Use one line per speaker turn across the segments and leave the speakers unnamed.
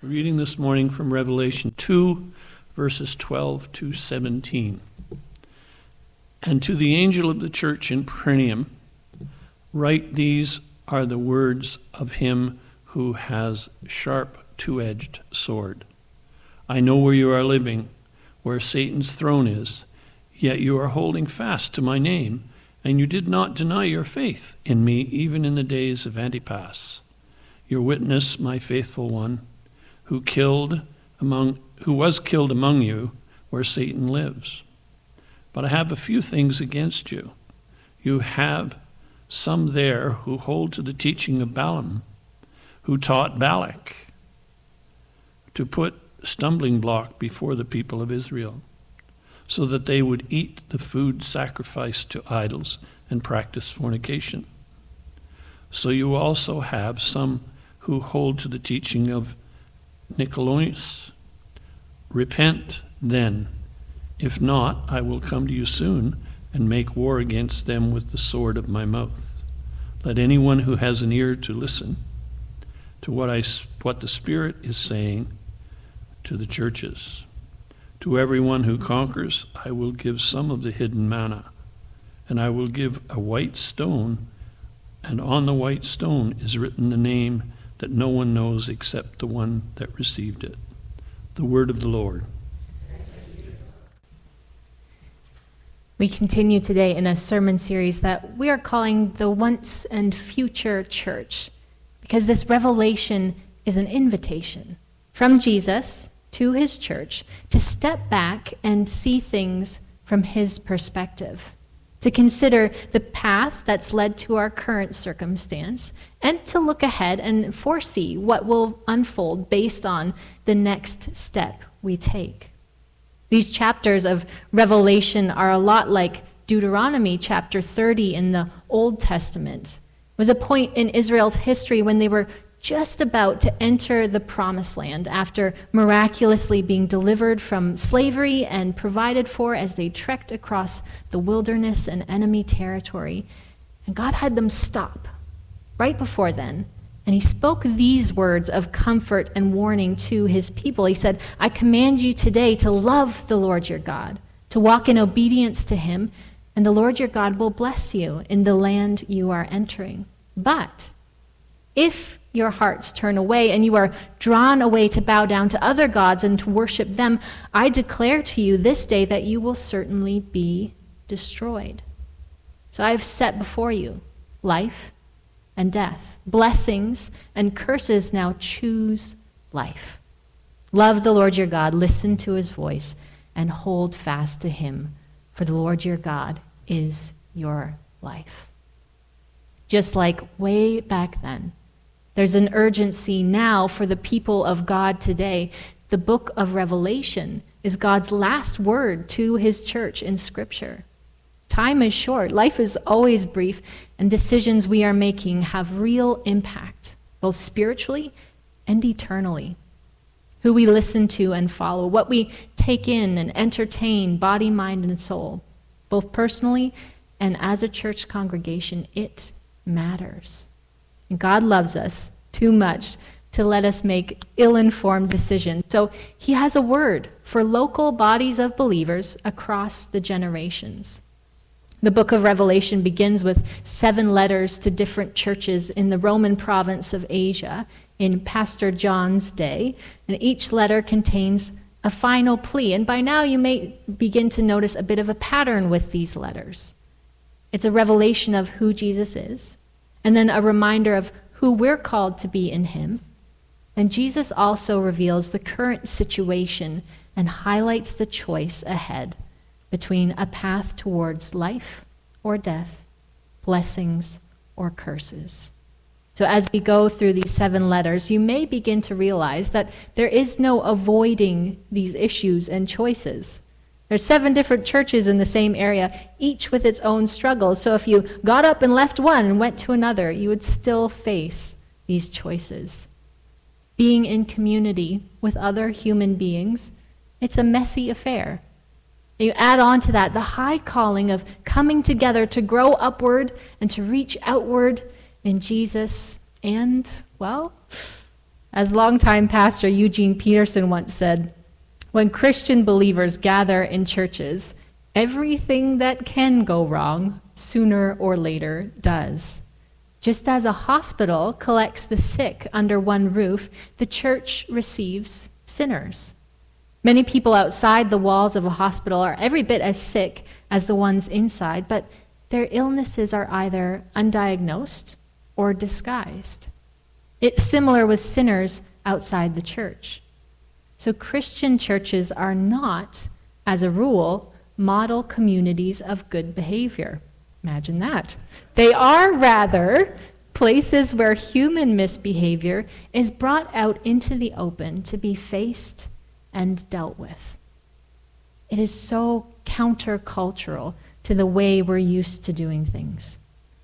Reading this morning from Revelation 2, verses 12 to 17. And to the angel of the church in Pergamum, write, these are the words of him who has sharp two-edged sword. I know where you are living, where Satan's throne is, yet you are holding fast to my name, and you did not deny your faith in me even in the days of Antipas, your witness, my faithful one, who was killed among you where Satan lives. But I have a few things against you. You have some there who hold to the teaching of Balaam, who taught Balak to put a stumbling block before the people of Israel, so that they would eat the food sacrificed to idols and practice fornication. So you also have some who hold to the teaching of Nicolaus. Repent then. If not, I will come to you soon and make war against them with the sword of my mouth. Let anyone who has an ear to listen to what the Spirit is saying to the churches. To everyone who conquers, I will give some of the hidden manna, and I will give a white stone, and on the white stone is written the name that no one knows except the one that received it. The word of the Lord.
We continue today in a sermon series that we are calling the Once and Future Church, because this revelation is an invitation from Jesus to his church to step back and see things from his perspective, to consider the path that's led to our current circumstance, and to look ahead and foresee what will unfold based on the next step we take. These chapters of Revelation are a lot like Deuteronomy chapter 30 in the Old Testament. It was a point in Israel's history when they were just about to enter the promised land after miraculously being delivered from slavery and provided for as they trekked across the wilderness and enemy territory. And God had them stop right before then. And he spoke these words of comfort and warning to his people. He said, I command you today to love the Lord your God, to walk in obedience to him, and the Lord your God will bless you in the land you are entering. But if your hearts turn away and you are drawn away to bow down to other gods and to worship them, I declare to you this day that you will certainly be destroyed. So I have set before you life and death, blessings and curses. Now choose life. Love the Lord your God, listen to his voice, and hold fast to him, for the Lord your God is your life. Just like way back then, there's an urgency now for the people of God today. The book of Revelation is God's last word to his church in Scripture. Time is short, life is always brief, and decisions we are making have real impact, both spiritually and eternally. Who we listen to and follow, what we take in and entertain, body, mind, and soul, both personally and as a church congregation, it matters. And God loves us too much to let us make ill-informed decisions. So he has a word for local bodies of believers across the generations. The book of Revelation begins with 7 letters to different churches in the Roman province of Asia in Pastor John's day, and each letter contains a final plea. And by now you may begin to notice a bit of a pattern with these letters. It's a revelation of who Jesus is, and then a reminder of who we're called to be in him. And Jesus also reveals the current situation and highlights the choice ahead between a path towards life or death, blessings or curses. So as we go through these 7 letters, you may begin to realize that there is no avoiding these issues and choices. There's 7 different churches in the same area, each with its own struggles. So if you got up and left one and went to another, you would still face these choices. Being in community with other human beings, it's a messy affair. You add on to that the high calling of coming together to grow upward and to reach outward in Jesus and, well, As longtime pastor Eugene Peterson once said, when Christian believers gather in churches, everything that can go wrong, sooner or later, does. Just as a hospital collects the sick under one roof, the church receives sinners. Many people outside the walls of a hospital are every bit as sick as the ones inside, but their illnesses are either undiagnosed or disguised. It's similar with sinners outside the church. So Christian churches are not, as a rule, model communities of good behavior. Imagine that. They are rather places where human misbehavior is brought out into the open to be faced and dealt with. It is so countercultural to the way we're used to doing things.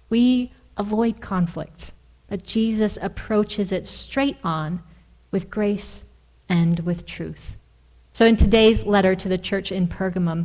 We avoid conflict, but Jesus approaches it straight on with grace and with truth. So in today's letter to the church in Pergamum,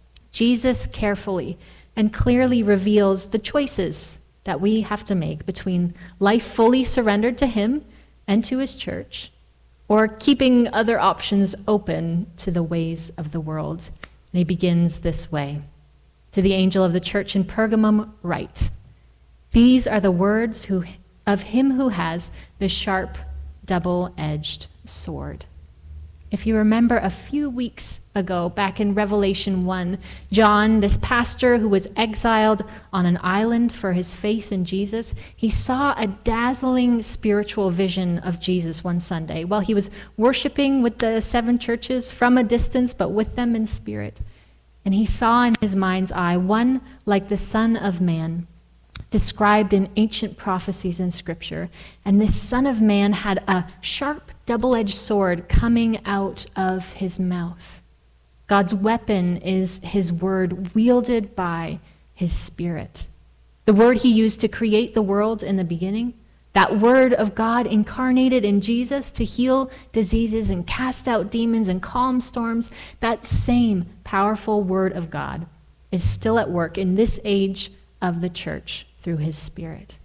Jesus carefully and clearly reveals the choices that we have to make between life fully surrendered to him and to his church, or keeping other options open to the ways of the world. And he begins this way. To the angel of the church in Pergamum, write, these are the words of him who has the sharp, double-edged sword. If you remember a few weeks ago, back in Revelation 1, John, this pastor who was exiled on an island for his faith in Jesus, he saw a dazzling spiritual vision of Jesus one Sunday while he was worshiping with the 7 churches from a distance, but with them in spirit. And he saw in his mind's eye one like the Son of Man, described in ancient prophecies in Scripture. And this Son of Man had a sharp, double-edged sword coming out of his mouth. God's weapon is his word wielded by his Spirit. The word he used to create the world in the beginning, that word of God incarnated in Jesus to heal diseases and cast out demons and calm storms, that same powerful word of God is still at work in this age of the church through his Spirit.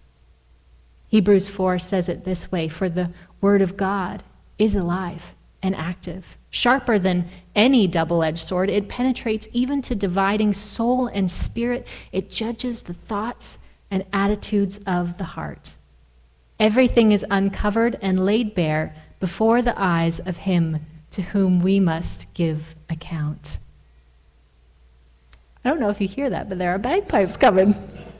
Hebrews 4 says it this way, for the word of God is alive and active, sharper than any double-edged sword. It penetrates even to dividing soul and spirit. It judges the thoughts and attitudes of the heart. Everything is uncovered and laid bare before the eyes of him to whom we must give account. I don't know if you hear that, but there are bagpipes coming.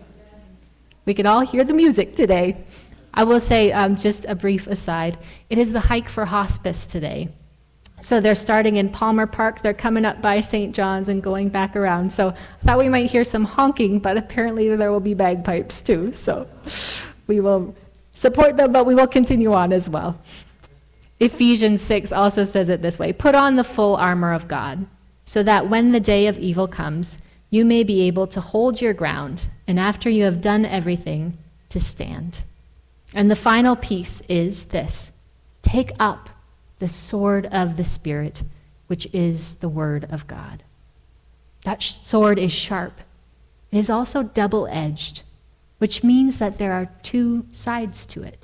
We can all hear the music today. I will say, just a brief aside, it is the Hike for Hospice today. So they're starting in Palmer Park, they're coming up by St. John's and going back around. So I thought we might hear some honking, but apparently there will be bagpipes too. So we will support them, but we will continue on as well. Ephesians 6 also says it this way, put on the full armor of God, so that when the day of evil comes, you may be able to hold your ground, and after you have done everything, to stand. And the final piece is this, take up the sword of the Spirit, which is the word of God. That sword is sharp. It is also double-edged, which means that there are 2 sides to it,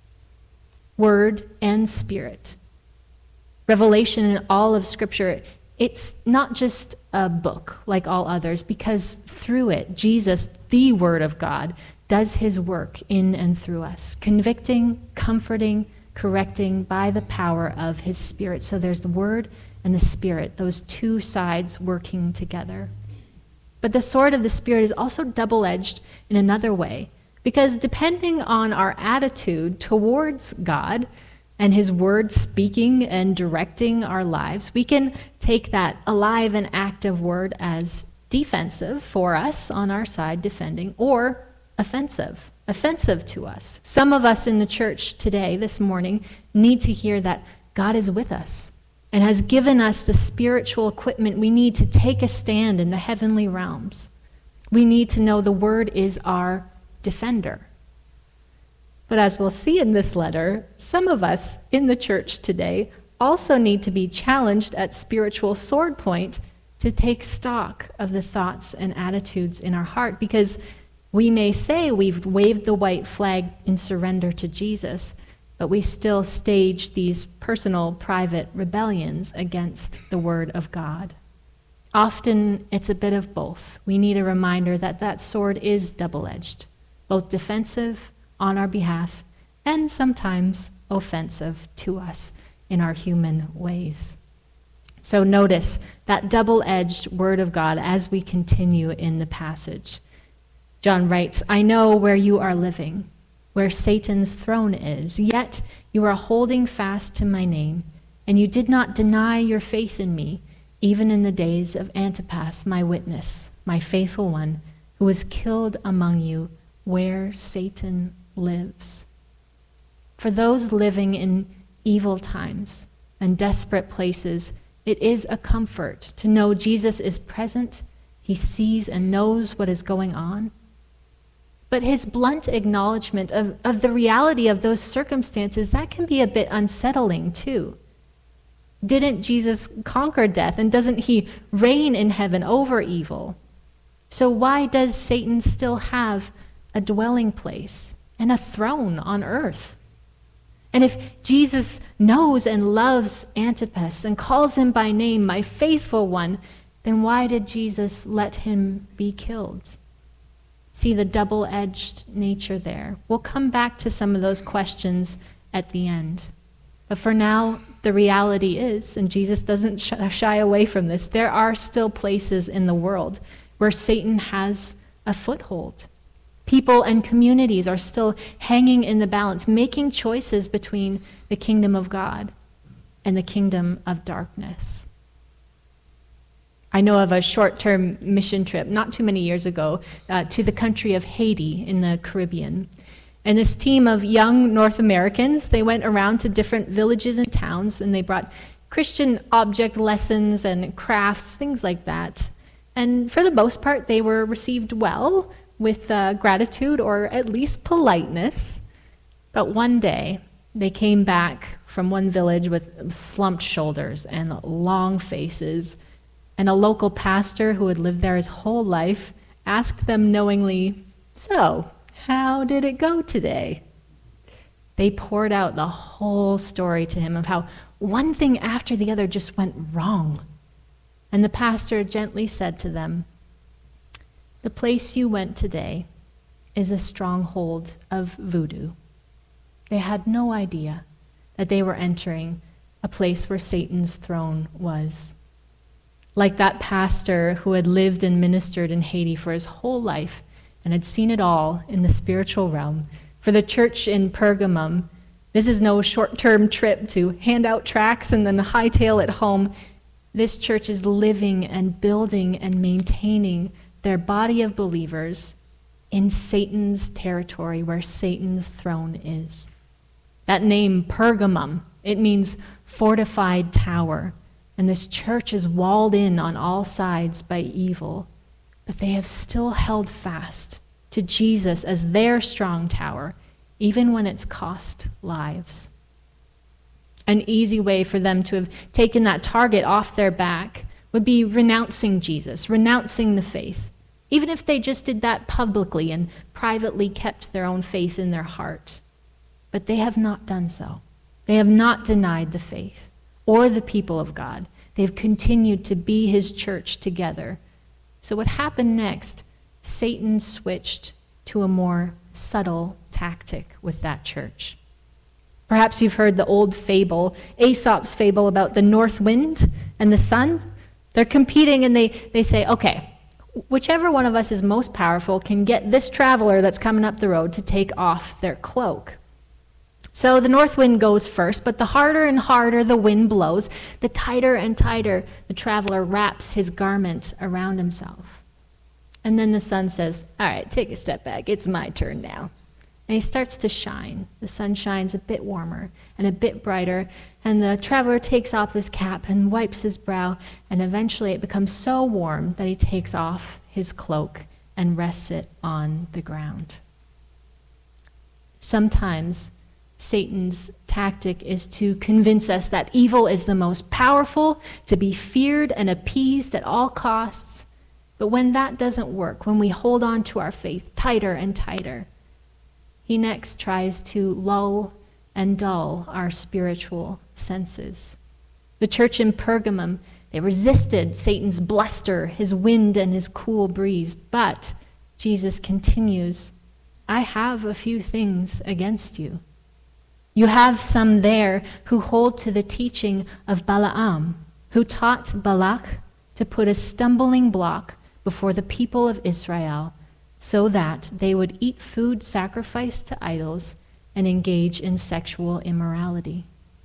word and spirit. Revelation in all of Scripture, it's not just a book like all others, because through it, Jesus, the Word of God, does his work in and through us, convicting, comforting, correcting by the power of his Spirit. So there's the Word and the Spirit, those 2 sides working together. But the sword of the Spirit is also double-edged in another way, because depending on our attitude towards God and his word speaking and directing our lives, we can take that alive and active word as defensive for us on our side, defending, or offensive to us. Some of us in the church today, this morning, need to hear that God is with us and has given us the spiritual equipment we need to take a stand in the heavenly realms. We need to know the word is our defender. But as we'll see in this letter, some of us in the church today also need to be challenged at spiritual sword point to take stock of the thoughts and attitudes in our heart, because we may say we've waved the white flag in surrender to Jesus, but we still stage these personal, private rebellions against the Word of God. Often it's a bit of both. We need a reminder that that sword is double-edged, both defensive on our behalf and sometimes offensive to us in our human ways. So notice that double-edged Word of God as we continue in the passage. John writes, "I know where you are living, where Satan's throne is, yet you are holding fast to my name, and you did not deny your faith in me, even in the days of Antipas, my witness, my faithful one, who was killed among you, where Satan lives." For those living in evil times and desperate places, it is a comfort to know Jesus is present, he sees and knows what is going on. But his blunt acknowledgement of the reality of those circumstances, that can be a bit unsettling too. Didn't Jesus conquer death, and doesn't he reign in heaven over evil? So why does Satan still have a dwelling place and a throne on earth? And if Jesus knows and loves Antipas and calls him by name, my faithful one, then why did Jesus let him be killed? See the double-edged nature there. We'll come back to some of those questions at the end. But for now, the reality is, and Jesus doesn't shy away from this, there are still places in the world where Satan has a foothold. People and communities are still hanging in the balance, making choices between the kingdom of God and the kingdom of darkness. I know of a short-term mission trip not too many years ago to the country of Haiti in the Caribbean. And this team of young North Americans, they went around to different villages and towns, and they brought Christian object lessons and crafts, things like that. And for the most part, they were received well, with gratitude or at least politeness. But one day, they came back from one village with slumped shoulders and long faces, and a local pastor who had lived there his whole life asked them knowingly, "So, how did it go today?" They poured out the whole story to him of how one thing after the other just went wrong. And the pastor gently said to them, "The place you went today is a stronghold of voodoo." They had no idea that they were entering a place where Satan's throne was. Like that pastor who had lived and ministered in Haiti for his whole life and had seen it all in the spiritual realm, for the church in Pergamum, this is no short-term trip to hand out tracts and then hightail it home. This church is living and building and maintaining their body of believers in Satan's territory where Satan's throne is. That name, Pergamum, it means fortified tower. And this church is walled in on all sides by evil. But they have still held fast to Jesus as their strong tower, even when it's cost lives. An easy way for them to have taken that target off their back would be renouncing Jesus, renouncing the faith, even if they just did that publicly and privately kept their own faith in their heart. But they have not done so. They have not denied the faith or the people of God. They've continued to be his church together. So what happened next? Satan switched to a more subtle tactic with that church. Perhaps you've heard the old fable, Aesop's fable about the north wind and the sun. They're competing and they say, okay, whichever one of us is most powerful can get this traveler that's coming up the road to take off their cloak. So the north wind goes first, but the harder and harder the wind blows, the tighter and tighter the traveler wraps his garment around himself. And then the sun says, all right, take a step back. It's my turn now. And he starts to shine. The sun shines a bit warmer and a bit brighter, and the traveler takes off his cap and wipes his brow, and eventually it becomes so warm that he takes off his cloak and rests it on the ground. Sometimes Satan's tactic is to convince us that evil is the most powerful, to be feared and appeased at all costs. But when that doesn't work, when we hold on to our faith tighter and tighter, he next tries to lull and dull our spiritual senses. The church in Pergamum, they resisted Satan's bluster, his wind, and his cool breeze. But Jesus continues, I have a few things against you. You have some there who hold to the teaching of Balaam, who taught Balak to put a stumbling block before the people of Israel so that they would eat food sacrificed to idols and engage in sexual immorality.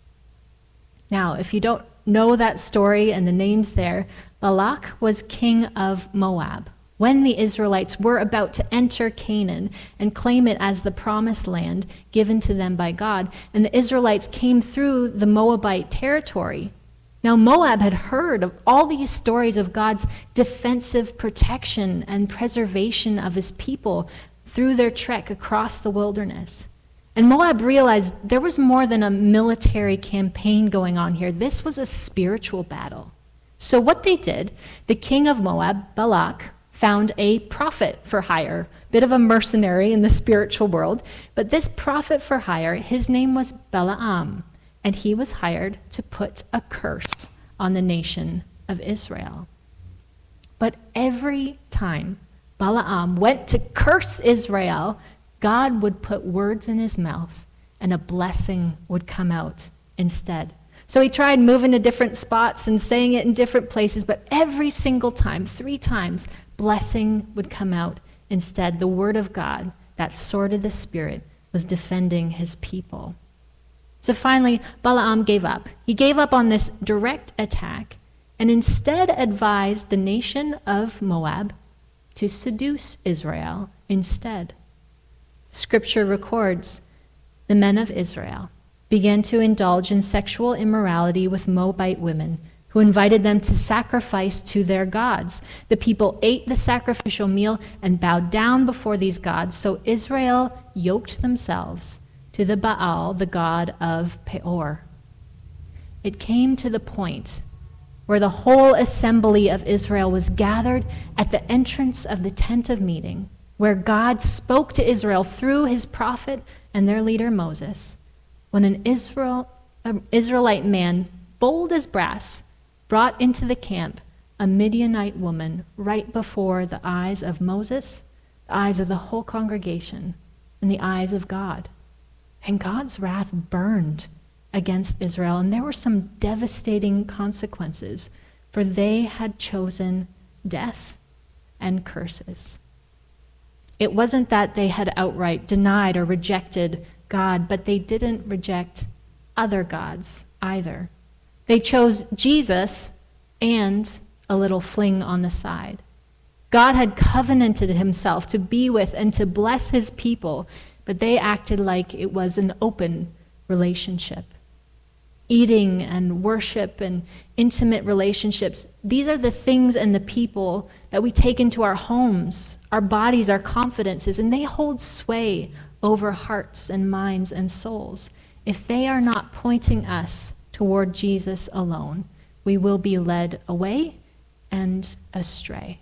Now, if you don't know that story and the names there, Balak was king of Moab. When the Israelites were about to enter Canaan and claim it as the promised land given to them by God, and the Israelites came through the Moabite territory. Now, Moab had heard of all these stories of God's defensive protection and preservation of his people through their trek across the wilderness. And Moab realized there was more than a military campaign going on here. This was a spiritual battle. So what they did, the king of Moab, Balak, found a prophet for hire, bit of a mercenary in the spiritual world. But this prophet for hire, his name was Balaam, and he was hired to put a curse on the nation of Israel. But every time Balaam went to curse Israel, God would put words in his mouth and a blessing would come out instead. So he tried moving to different spots and saying it in different places, but every single time, 3 times, blessing would come out instead. The word of God, that sword of the Spirit, was defending his people. So finally, Balaam gave up. He gave up on this direct attack and instead advised the nation of Moab to seduce Israel instead. Scripture records the men of Israel began to indulge in sexual immorality with Moabite women who invited them to sacrifice to their gods. The people ate the sacrificial meal and bowed down before these gods, so Israel yoked themselves to the Baal, the god of Peor. It came to the point where the whole assembly of Israel was gathered at the entrance of the tent of meeting, where God spoke to Israel through his prophet and their leader Moses, when an Israelite man, bold as brass, brought into the camp a Midianite woman right before the eyes of Moses, the eyes of the whole congregation, and the eyes of God. And God's wrath burned against Israel, and there were some devastating consequences, for they had chosen death and curses. It wasn't that they had outright denied or rejected God, but they didn't reject other gods either. They chose Jesus and a little fling on the side. God had covenanted himself to be with and to bless his people, but they acted like it was an open relationship. Eating and worship and intimate relationships, these are the things and the people that we take into our homes, our bodies, our confidences, and they hold sway over hearts and minds and souls. If they are not pointing us toward Jesus alone, we will be led away and astray.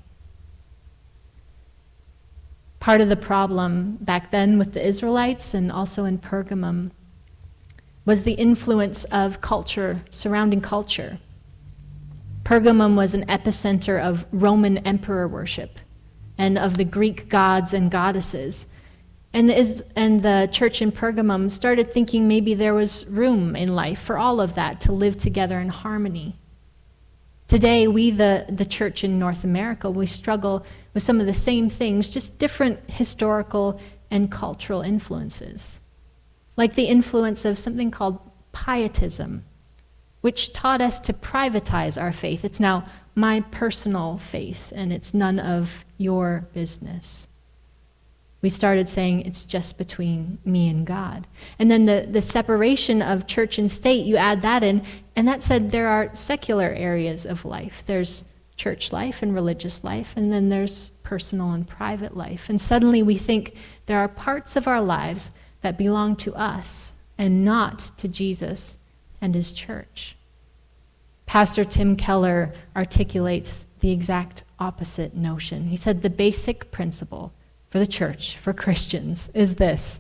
Part of the problem back then with the Israelites and also in Pergamum was the influence of culture, surrounding culture. Pergamum was an epicenter of Roman emperor worship and of the Greek gods and goddesses. And the church in Pergamum started thinking maybe there was room in life for all of that to live together in harmony. Today, we, the church in North America, we struggle with some of the same things, just different historical and cultural influences. Like the influence of something called pietism, which taught us to privatize our faith. It's now my personal faith, and it's none of your business. We started saying it's just between me and God. And then the separation of church and state, you add that in, and that said there are secular areas of life. There's church life and religious life, and then there's personal and private life. And suddenly we think there are parts of our lives that belong to us and not to Jesus and his church. Pastor Tim Keller articulates the exact opposite notion. He said the basic principle for the church, for Christians, is this,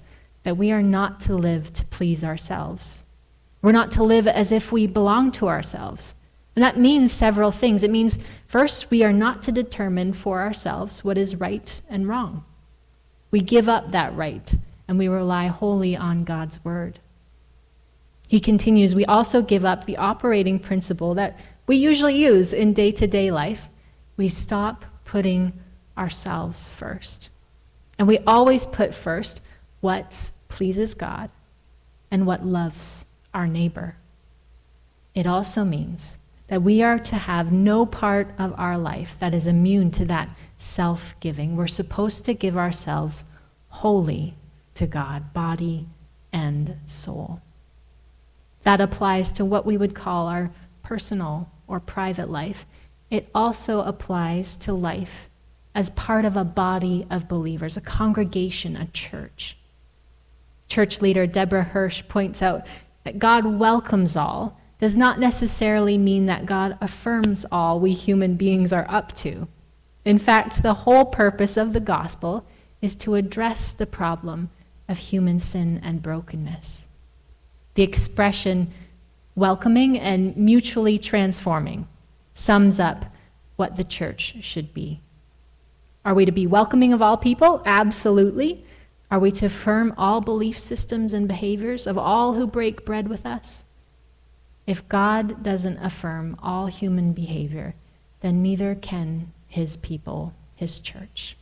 that we are not to live to please ourselves. We're not to live as if we belong to ourselves. And that means several things. It means, first, we are not to determine for ourselves what is right and wrong. We give up that right, and we rely wholly on God's word. He continues, we also give up the operating principle that we usually use in day-to-day life. We stop putting ourselves first. And we always put first what pleases God and what loves our neighbor. It also means that we are to have no part of our life that is immune to that self-giving. We're supposed to give ourselves wholly to God, body and soul. That applies to what we would call our personal or private life. It also applies to life as part of a body of believers, a congregation, a church. Church leader Deborah Hirsch points out that God welcomes all does not necessarily mean that God affirms all we human beings are up to. In fact, the whole purpose of the gospel is to address the problem of human sin and brokenness. The expression welcoming and mutually transforming sums up what the church should be. Are we to be welcoming of all people? Absolutely. Are we to affirm all belief systems and behaviors of all who break bread with us? If God doesn't affirm all human behavior, then neither can his people, his church.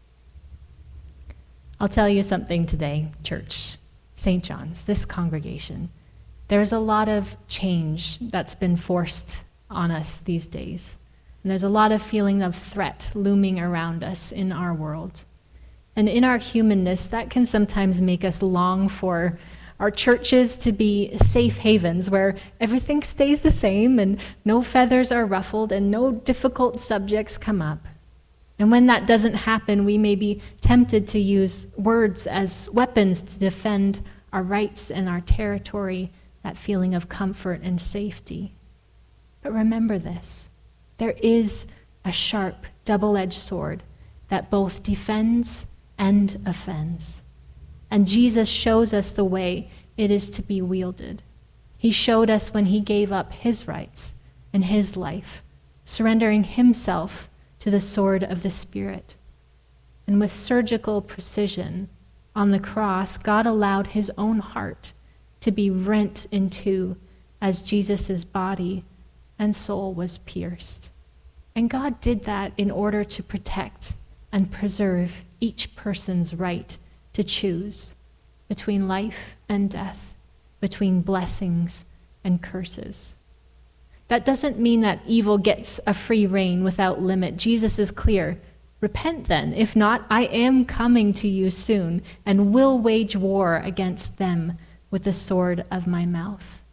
I'll tell you something today, church, St. John's, this congregation. There's a lot of change that's been forced on us these days. And there's a lot of feeling of threat looming around us in our world. And in our humanness, that can sometimes make us long for our churches to be safe havens where everything stays the same and no feathers are ruffled and no difficult subjects come up. And when that doesn't happen, we may be tempted to use words as weapons to defend our rights and our territory, that feeling of comfort and safety. But remember this, there is a sharp, double-edged sword that both defends and offends. And Jesus shows us the way it is to be wielded. He showed us when he gave up his rights and his life, surrendering himself to the sword of the Spirit. And with surgical precision, on the cross, God allowed his own heart to be rent in two as Jesus' body and soul was pierced. And God did that in order to protect and preserve each person's right to choose between life and death, between blessings and curses. That doesn't mean that evil gets a free rein without limit. Jesus is clear. Repent then. If not, I am coming to you soon and will wage war against them with the sword of my mouth.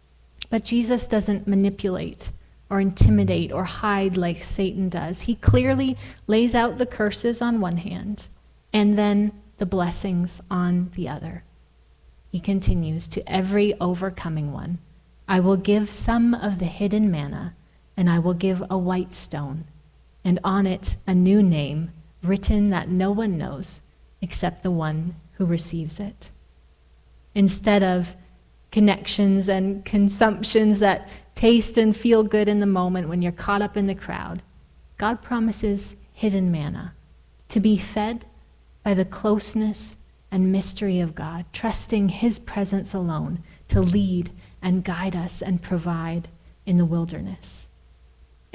But Jesus doesn't manipulate or intimidate or hide like Satan does. He clearly lays out the curses on one hand and then the blessings on the other. He continues, to every overcoming one, I will give some of the hidden manna, and I will give a white stone, and on it a new name written that no one knows except the one who receives it. Instead of connections and consumptions that taste and feel good in the moment when you're caught up in the crowd, God promises hidden manna, to be fed by the closeness and mystery of God, trusting his presence alone to lead and guide us and provide in the wilderness.